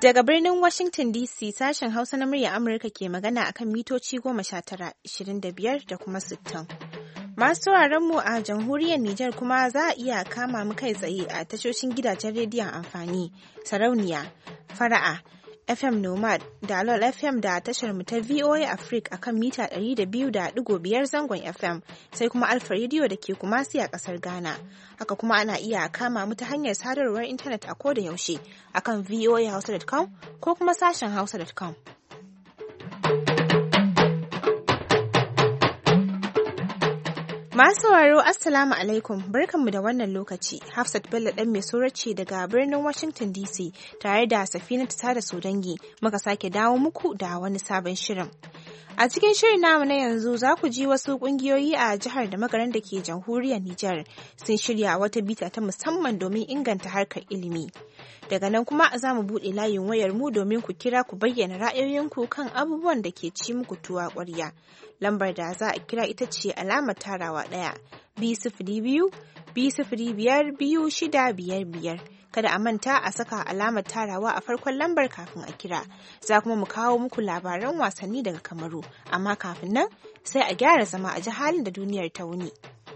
Daga birnin Washington DC sashen Hausa na murya Amurka ke magana akan mitoci 19, 25 da kuma 60. Masu mu a jamhuriyar Nijar kuma za a iya kama mu kai tsaye a tashoshin gidajen rediyon amfani, sarauniya, fara'a, FM Nomad, Dalol FM da tashar mu ta VOA Africa akan mita 200.5 zangon FM, sai kuma Alfa Radio da ke Kumasi a kasar Ghana. Haka kuma ana iya kama mu ta hanyar sadarwar intanet a koda yaushe akan voahausa.com ko kuma sashen hausa.com. Masu sauraro Assalamu alaikum, barkanmu da wannan lokaci. Hafsat Bello ɗan mai ce daga birnin Washington DC tare da Safina ta da Sodangi muka sake dawo muku da wani sabon shirin. A cikin shirin namu na yanzu za ku ji wasu ƙungiyoyi a jihar da magaran da ke jamhuriyar Nijar sun shirya wata bita ta musamman domin inganta harkar ilimi. Daga nan kuma za mu buɗe layin wayar mu domin ku kira ku bayyana ra'ayoyinku kan abubuwan da ke ci muku tuwa ƙwarya. Lambar da za a kira ita ce alamar tarawa 1 2 0 5 6 5. Kada a manta a saka alamar tarawa a farkon lambar kafin a kira. Za kuma mu kawo muku labaran wasanni daga Kamaru, amma kafin nan sai a gyara zama a ji halin da duniyar ta wuni.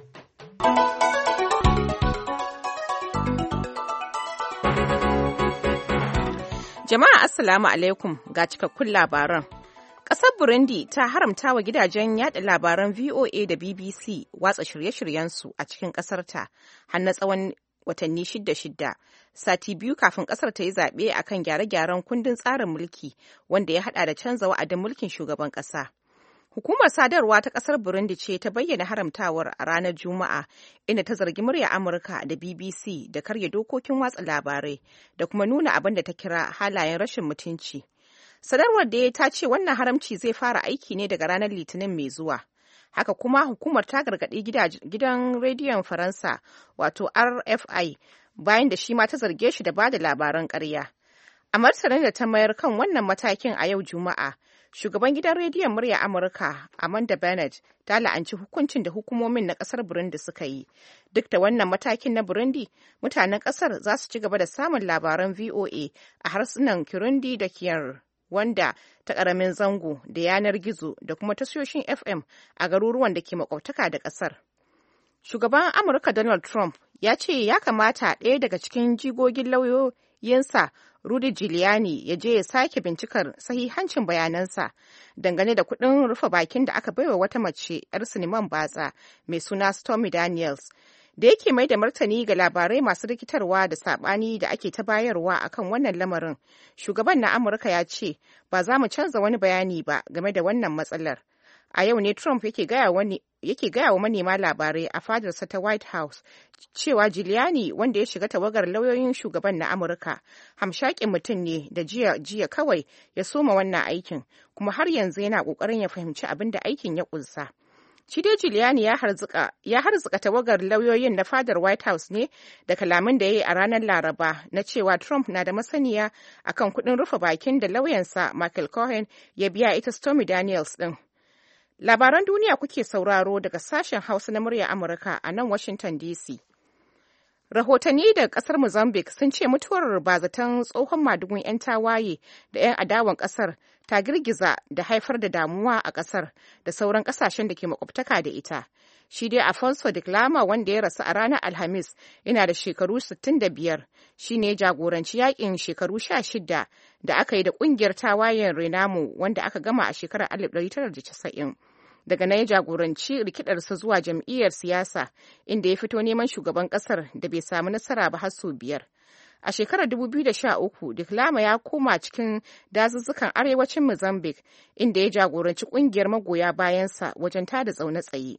Jama'a Assalamu alaikum ga cikakkun labaran. Ƙasar Burundi ta haramta wa gidajen yada labaran VOA da BBC watsa shirye-shiryensu a cikin ƙasarta har na tsawon watanni shida, sati biyu kafin ƙasar ta yi zaɓe a kan gyare-gyaren kundin tsarin mulki wanda ya haɗa da canza wa'adin mulkin shugaban ƙasa. Hukumar sadarwa ta ƙasar Burundi ce ta bayyana haramtawar a ranar Juma'a, inda ta zargi murya Amurka da BBC da karya dokokin watsa labarai da kuma nuna abin da ta kira halayen rashin mutunci. Sadarwar da ta ce wannan haramci zai fara aiki ne daga ranar Litinin mai zuwa. Haka kuma hukumar ta gargaɗi gidan rediyon Faransa wato RFI bayan da shi ma ta zarge shi da ba da labaran ƙarya. A martanin da ta mayar kan wannan matakin a yau Juma'a, shugaban gidan rediyon murya Amurka Amanda Bennett ta la'anci hukuncin da hukumomin na ƙasar Burundi suka yi. Duk da wannan matakin na Burundi, mutanen ƙasar za su ci gaba da samun labaran VOA a harsunan Kirundi da Kiyar, wanda ta ƙaramin zango da yanar gizo da kuma tashoshin FM a garuruwan da ke makwabtaka da ƙasar. Shugaban Amurka Donald Trump ya ce ya kamata ɗaya daga cikin jigogin lauyoyinsa Rudy Giuliani ya je ya sake bincikar sahihancin bayanansa dangane da kuɗin rufe bakin da aka baiwa wata mace 'yar siniman batsa mai suna Stormy Daniels. Da yake mai da martani ga labarai masu rikitarwa da saɓani da ake ta bayarwa akan wannan lamarin, shugaban na Amurka ya ce ba za mu canza wani bayani ba game da wannan matsalar. A yau ne Trump yake gaya wa manema labarai a fadarsa ta White House cewa Giuliani, wanda ya shiga tawagar lauyoyin shugaban na Amurka, hamshakin mutum ne da jiya kawai ya soma wannan aikin, kuma har yanzu yana ƙoƙarin ya fahimci abin da aikin ya ƙunsa. Shi dai Giuliani ya harzuka tawagar lauyoyin na fadar White House ne da kalamin da ya yi a ranar Laraba na cewa Trump na da masaniya akan kuɗin rufe bakin da lauyansa Michael Cohen ya biya ita Stormy Daniels ɗin. Labaran duniya kuke sauraro daga sashen Hausa na murya Amurka a nan Washington DC. Rahotanni daga kasar Mozambique sun ce mutuwar bazatan tsohon madugun 'yan tawaye da 'yan adawan kasar ta girgiza da haifar da damuwa a kasar da sauran kasashen da ke makwabtaka da ita. Shi dai Afonso de Glama, wanda ya rasu a ranar Alhamis, yana da shekaru 65, shi ne jagoranci yakin shekaru 16 da aka yi da kungiyar tawayen Renamo wanda aka gama a shekarar 1990. Daga nan ya jagoranci rikidarsa zuwa jam'iyyar siyasa, inda ya fito neman shugaban kasar da bai samu nasara ba har sau 5. A shekarar 2013, Diklama ya koma cikin dazuzzukan arewacin Mozambique, inda ya jagoranci kungiyar magoya bayansa wajen tada zaune tsaye.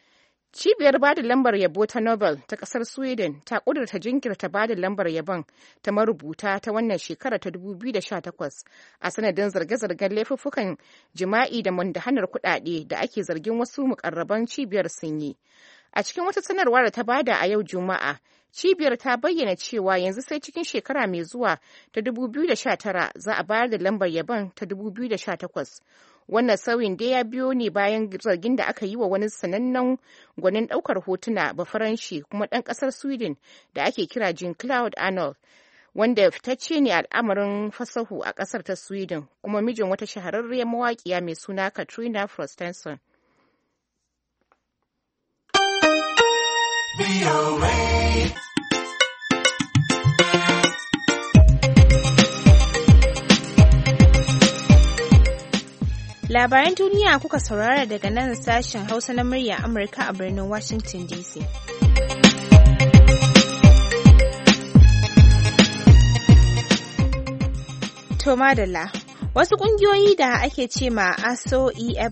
Cibiyar bada lambar yabo ta Nobel ta kasar Sweden ta kudurta jinkirta bada lambar yabon ta marubuta ta wannan shekara ta 2018 a sanadin zarge-zargen laifuffukan jima'i da mundahanar kuɗaɗe da ake zargin wasu mukarraban cibiyar sun yi. A cikin wata sanarwa da ta bada a yau Juma'a, cibiyar ta bayyana cewa yanzu sai cikin shekara mai zuwa ta 2019 za a bayar da lambar yabon ta 2018. Wannan sauyin dai ya biyo ne bayan zargin da aka yi wa wani sanannen gwanin ɗaukar hotuna Bafaranshi kuma ɗan ƙasar Sweden da ake kira Jean-Claude Arnold, wanda fitacce ne al'amarin fasahu a ƙasar ta Sweden kuma mijin wata shahararriyar mawaƙiya mai suna Katrina Frostenson. Labaran duniya kuka saurara daga nan sashen Hausa na murya Amurka a birnin Washington DC. To madalla, wasu ƙungiyoyi da ake ce ma ASO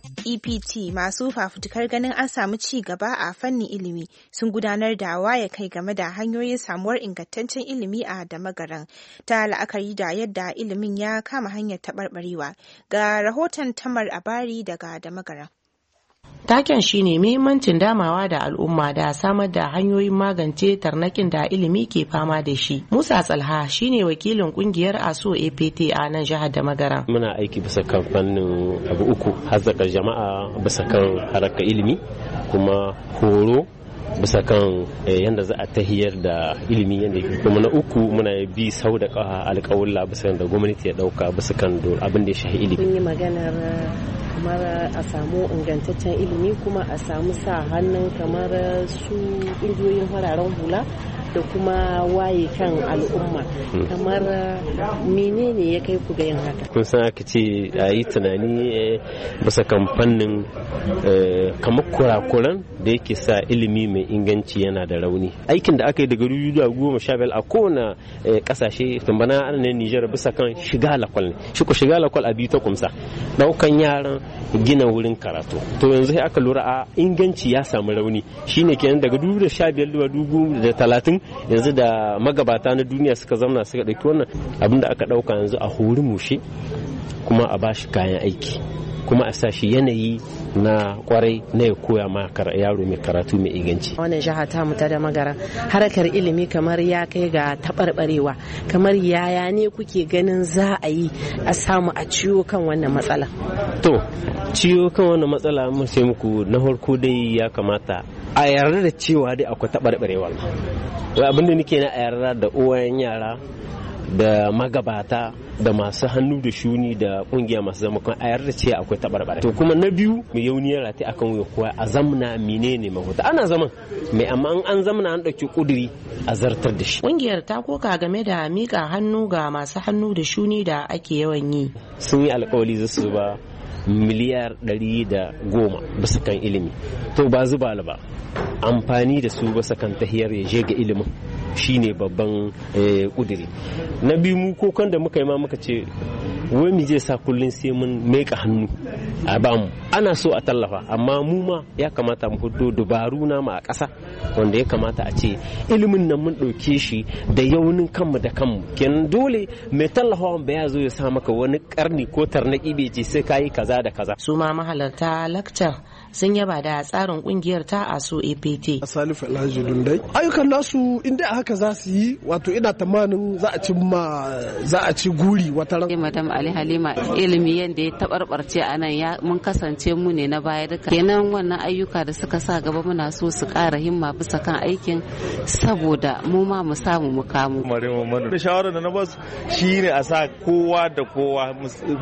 EPT masu fafutukar ganin an samu ci gaba a fannin ilimi sun gudanar da waye kai game da hanyoyin samuwar ingantaccen ilimi a Damagaran ta la'akari da yadda ilimin ya kama hanyar taɓarɓarewa. Ga rahoton Tamar Abari daga Damagaran. Taken shine muhimmancin damawa da al'umma da samar da hanyoyin magance tarnakin da ilimi ke fama da shi. Musa Tsalha shine wakilin kungiyar ASO APT a nan jihar Damagaran. Muna aiki bisa kan fannin abu uku, hazzaka jama'a bisa kan harkar ilimi, kuma horo bisa kan yadda za a tahiyar da ilimi yadda yake, kuma na uku muna bi sau da alƙawulla bisa da gwamnati ya dauka bisa kan abin da ya shahi ilimi. Kun yi maganar kamar a samu ingantaccen ilimi kuma a samu sa hannun kamar su ƙungiyoyin fararen hula da kuma waye kan al'umma, kamar menene ya kai ku ga yin haka? Kun san aka ce a yi tunani bisa kan fannin kamar kurakuran da yake sa ilimi mai inganci yana da rauni. Aikin da aka yi daga 2015 a kowane kasashe tumbana na Nijar bisa kan shiga lakwal ne. Shi ko shiga lakwal a biyu ta kumsa daukan yaran gina wurin karatu. To yanzu sai aka lura a inganci ya samu rauni. Shine kenan daga 2015 zuwa 2030 yanzu da magabata na duniya suka zamana suka ɗauki wannan abin da aka ɗauka yanzu a hori mushe kuma a bashi kayan aiki kuma a sa shi yanayi na kwarai na ya koya ma yaro mai karatu mai inganci. Wannan jiha ta mu ta Damagaran harkar ilimi kamar ya kai ga taɓarɓarewa, kamar yaya ne kuke ganin za a yi a samu a ciwo kan wannan matsala? To ciwo kan wannan matsala mun sai muku na farko dai ya kamata a yarda da cewa dai akwai taɓarɓarewa. Wai abin da nake na a yarda da uwayen yara da magabata da masu hannu da shuni da kungiya masu zama kan a yarda ce akwai tabarbare. To kuma na biyu mai yauniyar rati akan wuya kowa a zamna menene mahuta ana zaman mai amma an zamna an dauki kuduri a zartar da shi. Kungiyar ta koka game da mika hannu ga masu hannu da shuni da ake yawan yi. Sun yi alkawari za su ba miliyar 110 bisa kan ilimi. To ba zuba ba amfani da su bisa kan tahiyar ya je ga ilimin shine babban kudiri. Na biyu mu kokan da muka yi ma muka ce wai mu je sa kullun sai mun meka hannu a bamu, ana so a tallafa amma mu ma ya kamata mu hudo dubaru na mu a ƙasa wanda ya kamata a ce ilimin nan mun ɗauke shi da yaunin kanmu da kanmu. Kenan dole mai tallafawa ba ya zo ya sa maka wani karni ko tarnaki bai ce sai kayi kaza da kaza. Su ma mahalarta lakcar sun yaba da tsarin kungiyar ta ASO APT. Salifu Alhaji Dundai ayyukan nasu inda haka za su yi, wato ina tamanin za a ci guri wata ran. Madam Ali Halima, ilimi yadda ya tabarbarce a nan mun kasance mu ne na baya duka. Kenan wannan ayyuka da suka sa gaba muna so su ƙara himma bisa kan aikin saboda mu ma mu samu mu kamu. Da shawarar da na basu shine a sa kowa da kowa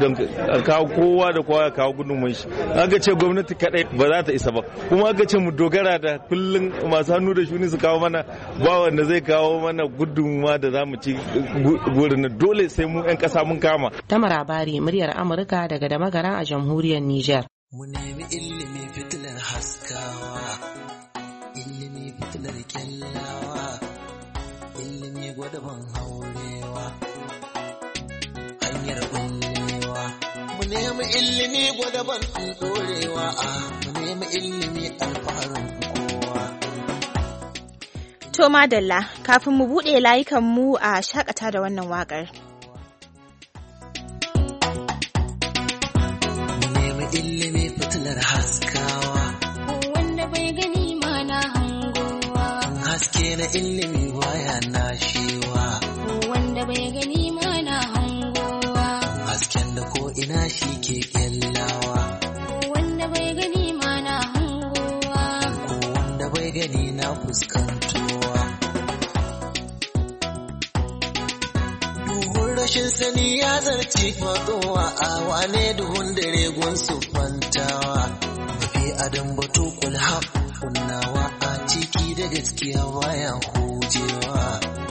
kowa da kowa ya kawo gudunmuwan shi. Aka ce gwamnati kadai ba za ta isa ba, kuma aka ce mu dogara da kullun masu hannu da shuni su kawo mana ba wanda zai kawo mana gudunmuwa da za mu ci gurin dole sai mu 'yan ƙasa mun kama. Tamar Abari, muryar Amurka daga Damagaran a jamhuriyar Nijar. Mu nemi ilimi fitilar haskawa, ilimi fitilar kyallawa, ilimi gwadaban haurewa, hanyar bullewa. Mu nemi ilimi gwadaban dorewa, mu nemi ilimi alfaharin kowa. To madalla, kafin mu buɗe layukan mu a shakata da wannan waƙar. Ilimi fitilar haskawa, wanda bai gani ma na hangowa. Haske na ilimi baya nashewa, wanda bai gani ma na hangowa. Hasken da ko ina shi ke kyallawa, wanda bai gani ma na hangowa. Ko wanda bai gani na fuskantowa. rashin sani ya zarci faɗowa a wane duhun dare gunsu fantawa mafi adam batu kulha kunnawa a ciki da gaskiya baya hujewa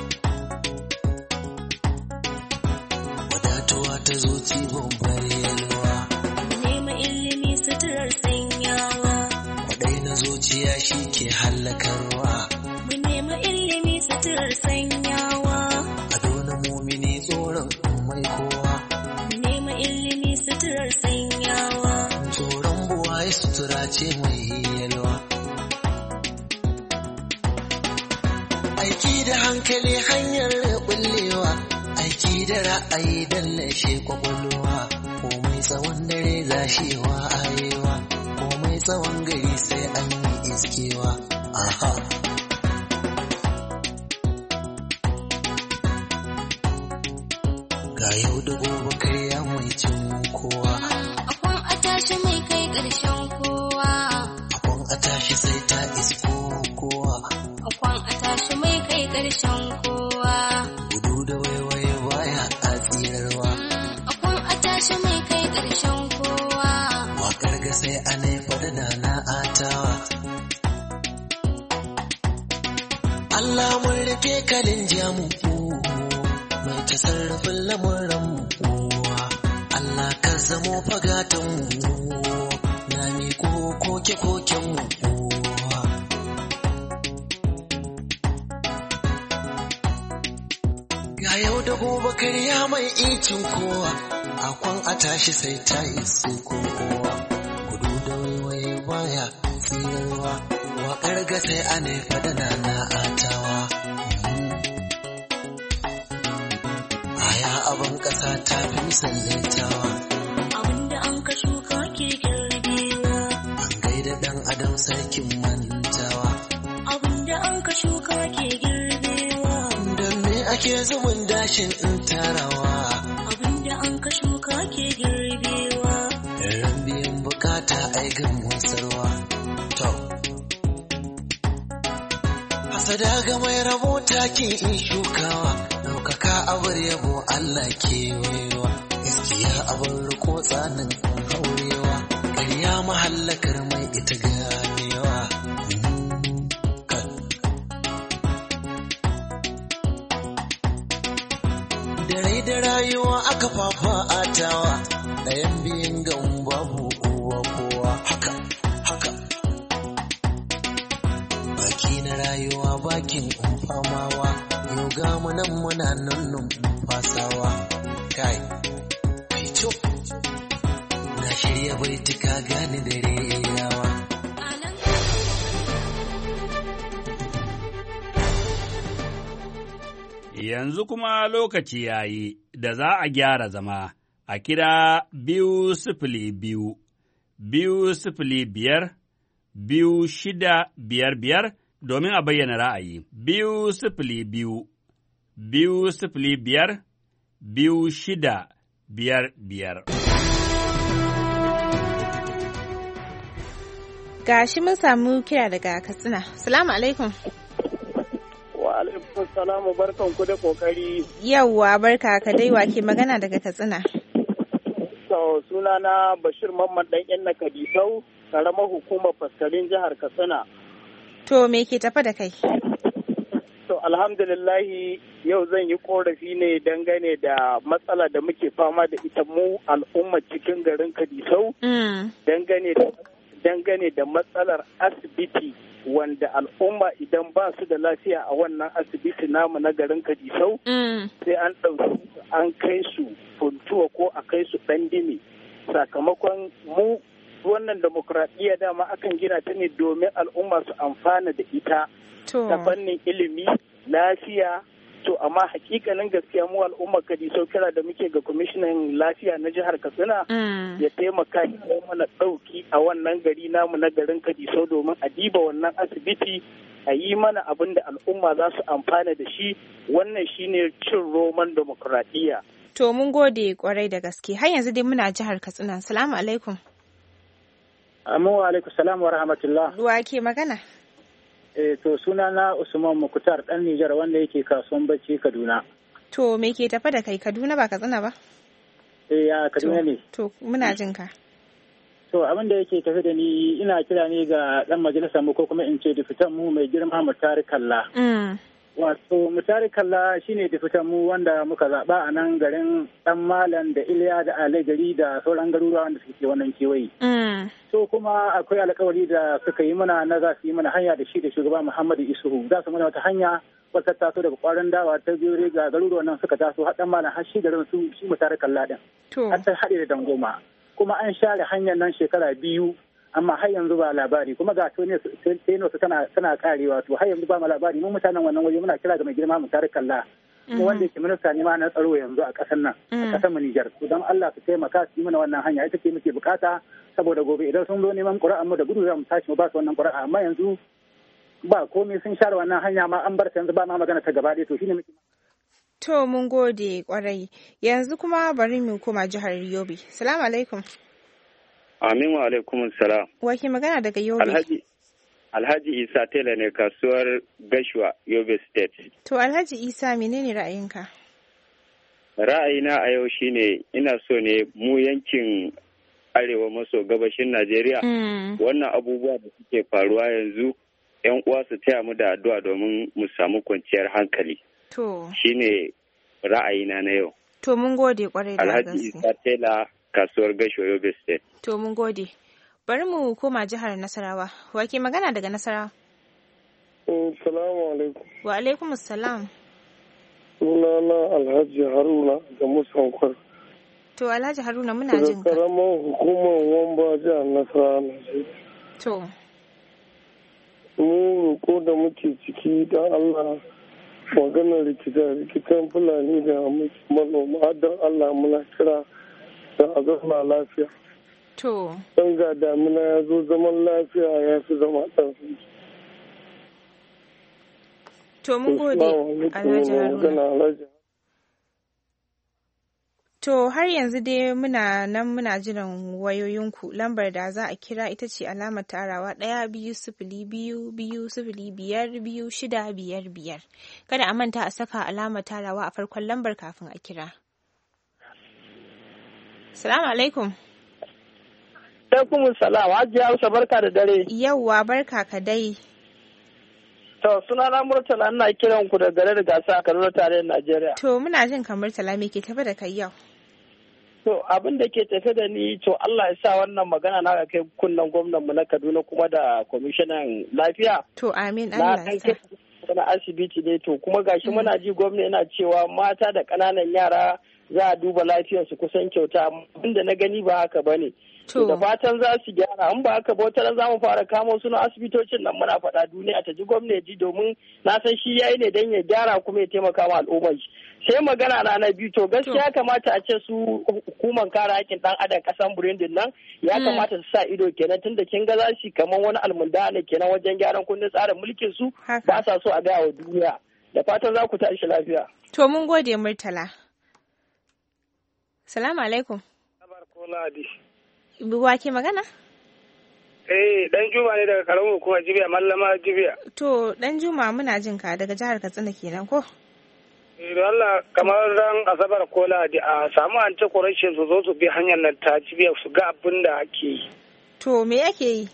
wadatuwa ta zuci babbar yalwa nema ilimi suturar sanyawa kwadai na zuciya shi ke hallakarwa mu nema ilimi suturar sanyawa adona mumini tsoron mai kowa mu nema ilimi suturar sanyawa tsoron buwaye sutura ce mai yalwa aiki da hankali hanyar bullewa aiki da ra'ayi dallashe kwakwalwa komai tsawon dare zashewa ayewa komai tsawon gari sai an yi iskewa aha ga yau da gobe karya mai cin kowa akwan a tashi mai kai ƙarshen kowa akwan a tashi sai ta isko kowa akwan a tashi mai kai ƙarshen kowa gudu da waiwaye baya a tsirarwa akwan a tashi mai kai ƙarshen kowa wakar ga sai a naifa da na atawa Allah mun rufe kalin jamu mai tasarrufin lamuran mu Allah ka zamo fagatan mu na miko koke koken mu ga yau da gobe karya mai icin kowa akwan a tashi sai ta isu kowa gudu da waiwaye baya tsirarwa waƙar ga sai a naifa da na atawa aya abin ƙasa ta fi misallaitawa abinda an ka shuka ke girbewa an gaida ɗan adam sarkin mantawa abinda an ka shuka ke girbewa don me ake zubin dashin in tarawa abinda an ka shuka ke girbewa ran biyan bukata aigan musarwa to hasada ga mai rabo takin in shukawa ɗaukaka abar yabo Allah ke waiwa gaskiya abar riko tsanin haurewa ƙarya mahallakar mai ita ganewa da rai da rayuwa aka fafa atawa ɗayan biyun ga babu kowa kowa haka haka baki na rayuwa bakin famawa yau ga mu nan muna nan fasawa kai fito na shirya baitika gani dare yawa yanzu kuma lokaci ya yi da za a gyara zama a kira 202 205 2655 domin a bayyana ra'ayi. 202 205 2655. Gashi mun samu kira daga Katsina. Salamu alaikum. Wa alaikum salamu, barkan ku da kokari. Yawwa barka ka dai wake magana daga Katsina. So sunana Bashir Mamman dan yan Kadisau, karamar hukumar faskarin jihar Katsina. To me ke tafa da kai? To alhamdulillahi yau zan yi korafi ne dangane da matsala da muke fama da ita mu al'ummar cikin garin Kadisau. Dangane da matsalar asibiti wanda al'umma idan ba su da lafiya a wannan asibiti namu na garin Kadisau sai an ɗauki an kai su Funtuwa ko a kai su Ɗandime sakamakon mu wannan demokradiyya dama akan gina ta ne domin al'umma su amfana da ita ta fannin ilimi lafiya to amma hakikanin gaskiya mu al'ummar Kadisau kira da muke ga kwamishinan lafiya na jihar Katsina ya taimaka ya mana ɗauki a wannan gari namu na garin Kadisau domin a diba wannan asibiti a yi mana abin da al'umma za su amfana da shi wannan shine cin roman demokradiyya. To mun gode kwarai da gaske har yanzu dai muna jihar Katsina. Salamu alaikum. Amma wa alaikum salam wa rahmatullah. Ruwa ke magana? To suna na Usman Mukutar ɗan Nijar wanda yake kasuwan Bacci Kaduna. To me ke tafa da kai Kaduna ba Katsina ba? Ya Kaduna ne. To muna jin ka. To abin da yake tafi da ni ina kira ne ga dan majalisar mu ko kuma in ce difitan mu mai girma Mutari Kalla. Wato Mutari Kalla shine difitan mu wanda muka zaba a nan garin Dan Malam da Iliya da Ali gari da sauran garuruwa wanda suke wannan kewaye. To kuma akwai alƙawari da suka yi mana na za su yi mana hanya da shi da shugaba Muhammadu Isuhu. Za su mana wata hanya wata taso daga kwarin dawa ta biyu ga garuruwan nan suka taso har Dan Malam har shi garin su shi Mutari Kalla din. Har ta haɗe da Dangoma. Kuma an share hanyar nan shekara 2 amma har yanzu ba labari kuma ga teno su tana karewa to har yanzu ba labari mu mutanen wannan waje muna kira ga mai girma Mutari Kalla wanda yake minista ne ma na tsaro yanzu a kasar nan a kasar mu Niger to dan Allah su taimaka su yi mana wannan hanya ita ce muke bukata saboda gobe idan sun zo neman ƙura'an mu da gudu za mu tashi mu ba su wannan ƙura'a amma yanzu ba komai sun share wannan hanya ma an bar ta yanzu ba ma magana ta gaba ɗaya to shine muke. To mun gode kwarai yanzu kuma bari mu koma jihar Yobe. Salamu alaikum. Amin wa alaikum salam. Wake magana daga Yobe? Alhaji Isa Tela ne kasuwar Gashua Yobe State. To Alhaji Isa menene ra'ayinka? Ra'ayina a yau shine ina so ne mu yankin arewa maso gabashin Najeriya wannan abubuwa da suke faruwa yanzu 'yan uwa su taya mu da addu'a domin mu samu kwanciyar hankali. To. Shine ra'ayina na yau. To mun gode kwarai da gaske. Alhaji Isa Tela kasuwar Gasho Yobe State. To mun gode. Bari mu koma jihar Nasarawa. Wake magana daga Nasarawa? Assalamu alaikum. Wa alaikum assalam. Sunana Alhaji Haruna da Musankwar. To Alhaji Haruna muna jin ka. Daga karamar hukumar Wamba jihar Nasarawa Najeriya. To. Mu roƙo da muke ciki don Allah maganar rikitan Fulani da manoma don Allah muna kira da a zauna lafiya. To. Don ga damina ya zo zaman lafiya ya fi zama ɗan. To mun gode Alhaji Haruna. To har yanzu dai muna jiran wayoyinku lambar da za a kira ita ce alamar tarawa 1-2-0-2-5-5-6-5-5. Kada a manta a saka alamar tarawa a farkon lambar kafin a kira. Salamu alaikum. Alaikum salam. Hajiya Hausa barka da dare. Yawwa barka ka dai. To sunana Murtala ina kiran ku da garin Gasa a Kaduna tarayyar Najeriya. To muna jin ka Murtala me ke tafe da kai yau? To abin da ke tafe da ni to Allah ya sa wannan magana na kai kunnan gwamnan mu na Kaduna kuma da kwamishinan lafiya. To amin Allah ya sa. Na asibiti ne to kuma gashi muna ji gwamna yana cewa mata da ƙananan yara za a duba lafiyarsu kusan kyauta abinda na gani ba haka bane. To da fatan za su gyara in ba haka ba wata za mu fara kamo su na asibitocin nan muna faɗa duniya ta ji gwamnati domin na san shi yayi ne dan ya gyara kuma ya taimaka wa al'ummar shi. Sai magana na biyu to gaskiya kamata a ce su hukumar kare haƙƙin ɗan adam ƙasan Burundi nan ya kamata su sa ido kenan tunda kin ga za su kamar wani almunda ne kenan wajen gyaran kundin tsarin mulkin su ba sa so a gaya wa duniya. Da fatan za ku tashi lafiya. To mun gode Murtala. Salamu alaikum. Wa ke magana? Dan Juma ne daga karamin hukumar Jibiya, Mallama Jibiya. To, Dan Juma muna jin ka daga jihar Katsina kenan ko? Allah kamar ran Asabar ko Lahadi a samu an ce correction su zo su bi hanyar nan ta Jibiya su ga abin da ake yi. To, me ake yi?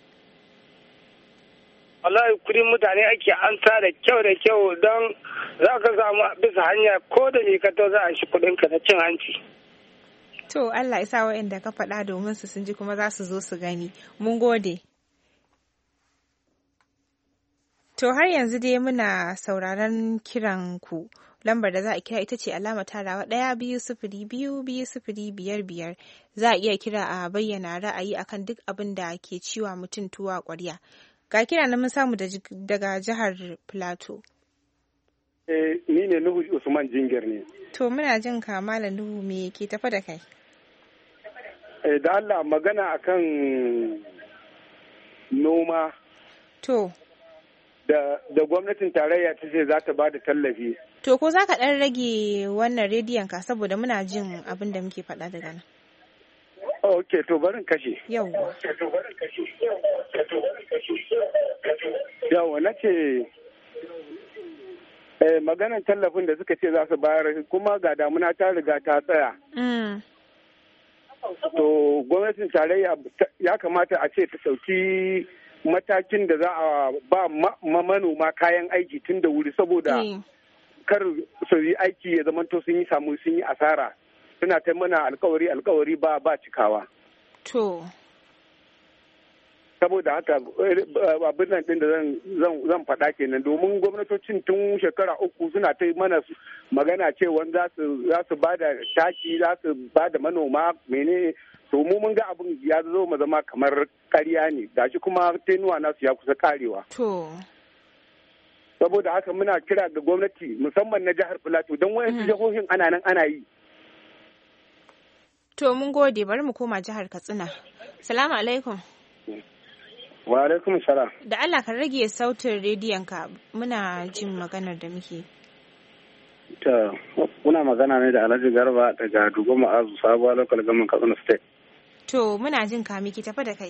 Wallahi kudin mutane ake an sa da kyau don za ka samu bisa hanya ko da me ka to za a shi kudin ka na cin hanci. To Allah ya sa waɗanda ka faɗa domin su sun ji kuma za su zo su gani. Mun gode. To har yanzu dai muna sauraron kiran ku. Lambar da za a kira ita ce alama tarawa 1-2-0-2-5-5. Za a iya kira a bayyana ra'ayi akan duk abin da ke ciwa mutum tuwa ƙwarya. Ga kira na mun samu daga jihar Plateau. Ni ne Nuhu Usman Jingir ne. To muna jin ka Malam Nuhu me ke tafa da kai? Da Allah magana akan noma. To. Da gwamnatin tarayya ta ce za ta ba da tallafi. To ko za ka ɗan rage wannan rediyon ka saboda muna jin abin da muke faɗa daga nan. Ok, to barin kashe. Yawwa. Yawwa na ce maganan tallafin da suka ce za su bayar kuma ga damuna ta riga ta tsaya. To gwamnatin tarayya ya kamata a ce ta ɗauki matakin da za a ba manoma kayan aiki tun da wuri saboda kar su yi aiki ya zamanto sun yi asara. Suna ta mana alkawari ba cikawa. To. Saboda haka abin nan din da zan faɗa kenan domin gwamnatocin tun shekara 3 suna ta mana magana cewa za su ba da taki, za su ba da manoma menene, to mu mun ga abin ya zo mu zama kamar ƙarya ne, gashi kuma tenuwa nasu ya kusa karewa. To. Saboda haka muna kira ga gwamnati musamman na jihar Filato don wayansu jihohin ana nan ana yi. To mun gode, bari mu koma jihar Katsina. Salamu alaikum. Wa alaikum salam. Da Allah ka rage sautin rediyon ka, muna jin maganar da muke. Ta muna magana ne da Alhaji Garba daga Dugo Ma'azu Sabuwa Local Government Katsina State. To muna jin ka miki tafi da kai.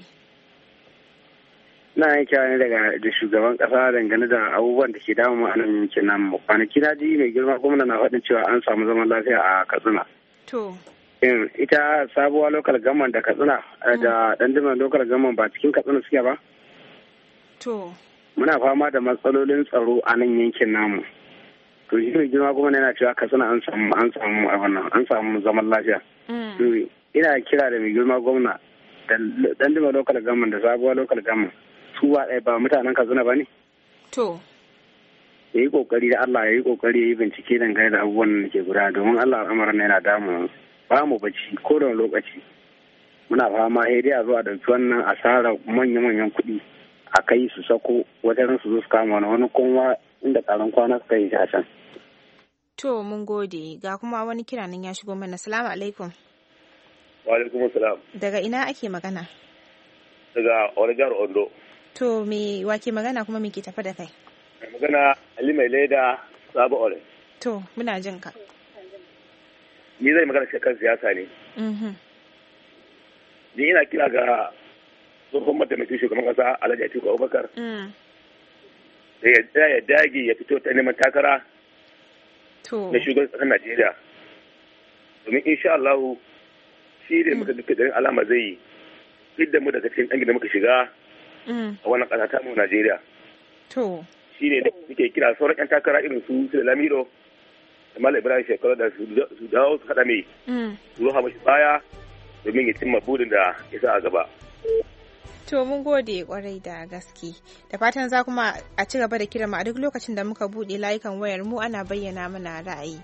Na yin kira ne da shugaban kasa dangane da abubuwan da ke damu mu a nan yankin nan. Kwanaki na ji mai girma gwamna na faɗin cewa an samu zaman lafiya a Katsina. To. Ita Sabuwa Local Government da Katsina da Danduman Local Government ba cikin Katsina suke ba? To. Muna fama da matsalolin tsaro a nan yankin namu. To shi mai girma gwamna yana cewa Katsina an samu zaman lafiya. Ina kira da mai girma gwamna da Danduman Local Government da Sabuwa Local Government su ba mutanen Katsina ba ne? To. Ya yi kokari da Allah, ya yi kokari ya yi bincike dangane da abubuwan da ke gudana domin Allah al'amarin yana damu. Ba mu bacci ko da lokaci muna fama sai dai a zuwa da wannan asara manya-manyan kuɗi a kai su sako wajen su zo su kama wani kuma inda karan kwana suka yi a can. To mun gode, ga kuma wani kira nan ya shigo mana. Salamu alaikum. Wa alaikum salam. Daga ina ake magana? Daga Jihar Ondo. To me wake magana kuma me ke tafa da kai? Magana Ali Mai Leda Sabo Ore. To muna jin ka. Ni zai magana kan siyasa ne. Ni ina kira ga tsohon mataimakin shugaban kasa Alhaji Atiku Abubakar. Da ya dage ya fito ta neman takara na shugaban kasar Najeriya. Domin insha Allah shi da muka duka ganin alama zai yi idda mu daga cikin ɗangin da muka shiga a wannan ƙasa ta mu Najeriya. Shi ne da muke kira sauran 'yan takara irin su da Lamido da Malam Ibrahim Shekaru da su dawo su haɗa mai su zo mashi baya domin ya cimma burin da ya sa a gaba. To mun gode kwarai da gaske. Da fatan za kuma a ci gaba da kira mu a duk lokacin da muka buɗe layukan wayar mu ana bayyana mana ra'ayi.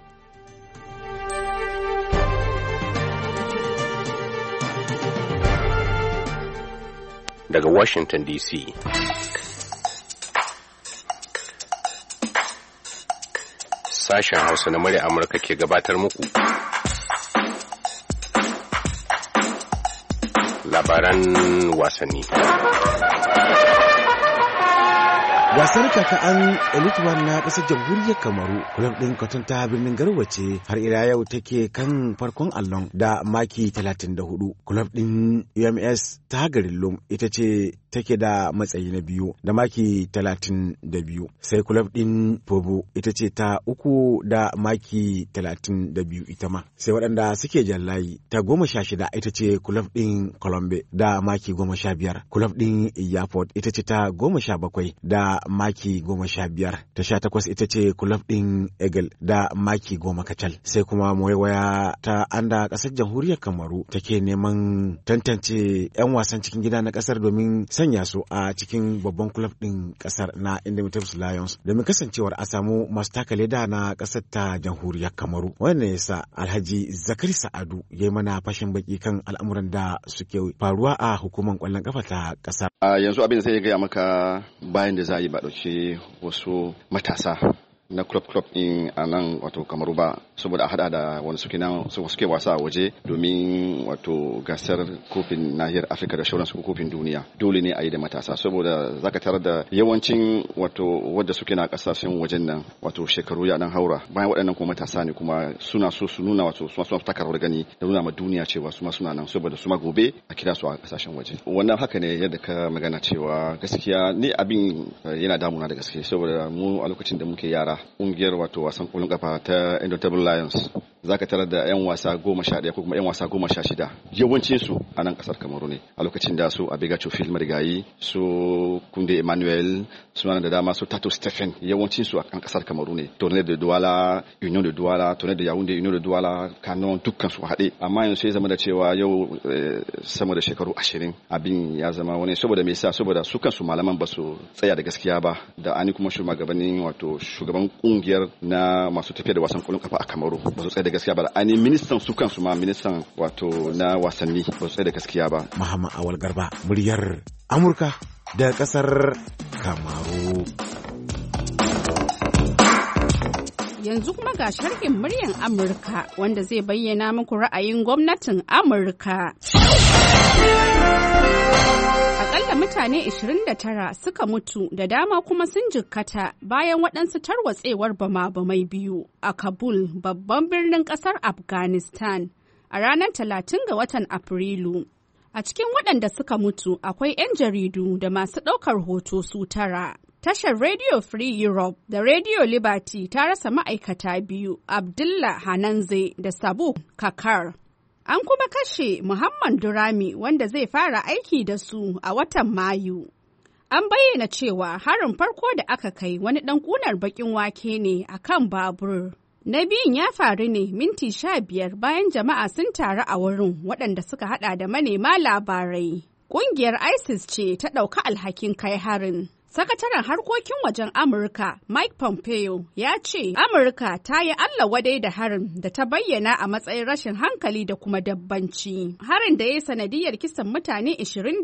Daga Washington DC. Sashen Hausa na murya Amurka ke gabatar muku labaran wasanni. Gasar kaka'an Elite One na ƙasar jamhuriyar Kamaru, kulab ɗin Cotton ta birnin Garwace har ila yau take kan farkon allon da maki 34. Kulab ɗin UMS ta garin Lom ita ce take da matsayi na biyu da maki 32. Sai kulab ɗin Fobo ita ce ta uku da maki 32 ita ma. Sai waɗanda suke jallayi ta 16 ita ce kulab ɗin Colombe da maki 15. Kulab ɗin Iyaport ita ce ta 17 da maki 15. Ta 18 ita ce kulab ɗin Eagle da maki 10 kacal. Sai kuma waya ta anda ƙasar jamhuriyar Kamaru take neman tantance 'yan wasan cikin gida na ƙasar domin sanya su a cikin babban kulab ɗin ƙasar na Indomitable Lions domin kasancewar a samu masu taka leda na ƙasar ta jamhuriyar Kamaru. Wannan yasa Alhaji Zakari Sa'adu ya yi mana fashin baki kan al'amuran da suke faruwa a hukumar ƙwallon ƙafa ta ƙasa. Yanzu abin da sai ya gaya maka bayan da za a yi ba ɗauke wasu matasa na club din a nan wato Kamaru ba saboda a hada da wani suke wasa a waje domin wato gasar kofin nahiyar Afirka da shauran kofin duniya dole ne a yi da matasa saboda zaka tarar da yawancin wato wadda suke na kasashen wajen nan wato shekaru ya dan haura bayan waɗannan kuma matasa ne kuma suna so su nuna wato suna takarar gani da nuna ma duniya cewa su ma suna nan saboda su ma gobe a kira su a kasashen waje wannan haka ne yadda ka magana cewa gaskiya ni abin yana damuna da gaske saboda mu a lokacin da muke yara ƙungiyar wato wasan ƙwallon kafa ta Indomitable Lions zaka tarar da 'yan wasa 11 ko kuma 'yan wasa 16 yawancin su a nan kasar Kamaru ne a lokacin da su Abega Chofil Marigayi su Kunde Emmanuel suna da dama su Tato Stephen yawancin su a kan kasar Kamaru ne Tonnerre de Douala Union de Douala Tonnerre de Yaoundé Union de Douala Canon dukkan su haɗe amma yanzu sai zama da cewa yau sama da shekaru 20 abin ya zama wani saboda me yasa saboda su kansu malaman ba su tsaya da gaskiya ba da ani kuma shugabannin wato shugaban kungiyar na masu tafiya da wasan kwallon kafa a Kamaru ba su tsaya da gaskiya ba ani ministan su kansu ma ministan wato na wasanni ba su tsaya da gaskiya ba. Muhammad Awal Garba muryar Amurka da kasar Kamaru. Yanzu kuma ga sharhin muryar Amurka wanda zai bayyana muku ra'ayin gwamnatin Amurka. Akalla mutane 29 suka mutu da dama kuma sun jikkata bayan waɗansu tarwatsewar bama-bamai biyu a Kabul, babban birnin ƙasar Afghanistan, a ranar 30 ga watan Afrilu. A cikin waɗanda suka mutu akwai 'yan jaridu da masu ɗaukar hoto su 9. Tashar Radio Free Europe da Radio Liberty ta rasa ma'aikata biyu, Abdullah Hananze da Sabu Kakar. An kuma kashe Muhammad Durami wanda zai fara aiki da su a watan Mayu. An bayyana cewa harin farko da aka kai wani ɗan ƙunar baƙin wake ne a kan babur. Na biyun ya faru ne minti 15 bayan jama'a sun taru a wurin waɗanda suka haɗa da manema labarai. Ƙungiyar ISIS ce ta ɗauka alhakin kai harin. Sakataren harkokin wajen Amurka Mike Pompeo ya ce Amurka ta yi Allah wadai da harin da ta bayyana a matsayin rashin hankali da kuma dabbanci. Harin da ya yi sanadiyar kisan mutane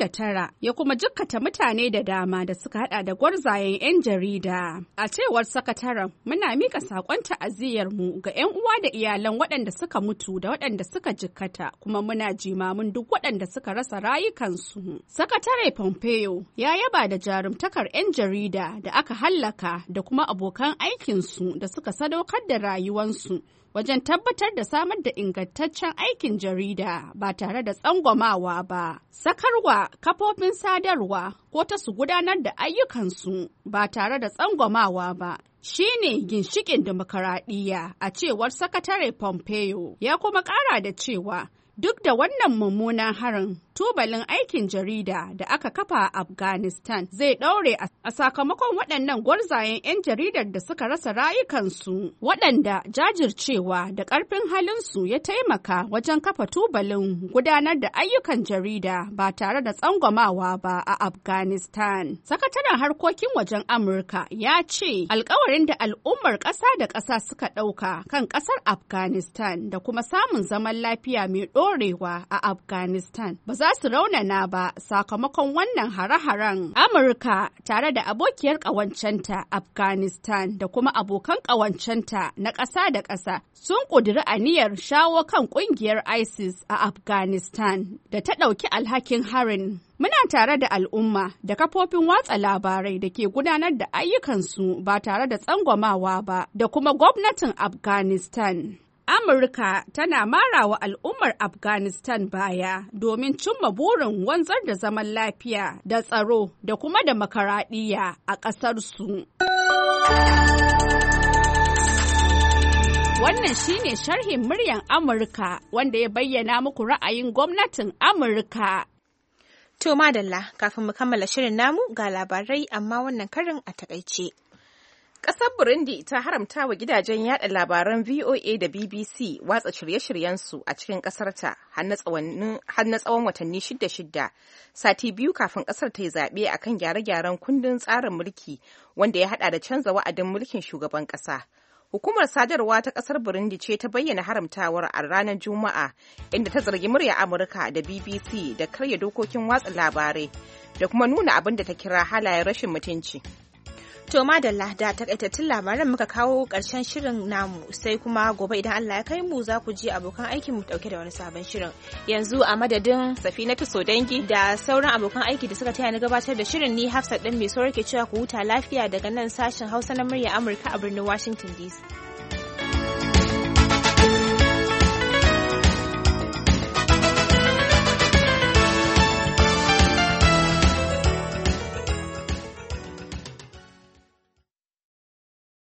29 ya kuma jikkata mutane da dama da suka hada da gwarzayen 'yan jarida. A cewar sakataren, muna mika saƙon ta'aziyyarmu ga 'yan uwa da iyalan waɗanda suka mutu da waɗanda suka jikkata kuma muna jimamin duk waɗanda suka rasa rayukansu. Sakatare Pompeo ya yaba da jarumtakar 'yan jarida da aka hallaka da kuma abokan aikinsu da suka sadaukar da rayuwansu wajen tabbatar da samar da ingantaccen aikin jarida ba tare da tsangwamawa ba. Sakarwa kafofin sadarwa ko ta su gudanar da ayyukansu ba tare da tsangwamawa ba shine ginshiƙin demokaradiyya a cewar Sakatare Pompeo ya kuma ƙara da cewa duk da wannan mummunan harin, tubalin aikin jarida da aka kafa a Afghanistan zai ɗaure a sakamakon waɗannan gwarzayen 'yan jaridar da suka rasa rayukansu, waɗanda jajircewa da ƙarfin halinsu ya taimaka wajen kafa tubalin gudanar da ayyukan jarida ba tare da tsangwamawa ba a Afghanistan. Sakataren harkokin wajen Amurka ya ce alkawarin da al'ummar ƙasa da ƙasa suka ɗauka kan ƙasar Afghanistan da kuma samun zaman lafiya mai ɗorewa a Afghanistan ba za su raunana ba sakamakon wannan hare-haren. Amurka tare da abokiyar ƙawancenta Afghanistan da kuma abokan ƙawancenta na ƙasa da ƙasa sun ƙudiri aniyar shawo kan ƙungiyar ISIS a Afghanistan da ta ɗauki alhakin harin. Muna tare da al'umma da kafofin watsa labarai da ke gudanar da ayyukansu ba tare da tsangwamawa ba da kuma gwamnatin Afghanistan. Amurka tana marawa al'ummar Afghanistan baya domin cimma burin wanzar da zaman lafiya da tsaro da kuma demokaradiyya a ƙasarsu. Wannan shine sharhin muryar Amurka wanda ya bayyana muku ra'ayin gwamnatin Amurka. To madalla, kafin mu kammala shirin namu ga labarai amma wannan karin a takaice. Ƙasar Burundi ta haramta wa gidajen yada labaran VOA da BBC watsa shirye-shiryensu a cikin ƙasarta har na tsawon watanni 6, sati biyu kafin ƙasar ta yi zaɓe a kan gyare-gyaren kundin tsarin mulki wanda ya haɗa da canza wa'adin mulkin shugaban ƙasa. Hukumar sadarwa ta ƙasar Burundi ce ta bayyana haramtawar a ranar Juma'a, inda ta zargi murya Amurka da BBC da karya dokokin watsa labarai da kuma nuna abin da ta kira halayen rashin mutunci. To madalla da takaitattun labaran muka kawo ƙarshen shirin namu, sai kuma gobe idan Allah ya kai mu za ku ji abokan aikin mu dauke da wani sabon shirin. Yanzu a madadin Safinatu Sodangi da sauran abokan aiki da suka taya ni gabatar da shirin, ni Hafsat ɗin mai saurake cewa ku huta lafiya daga nan sashen Hausa na murya Amurka a birnin Washington DC.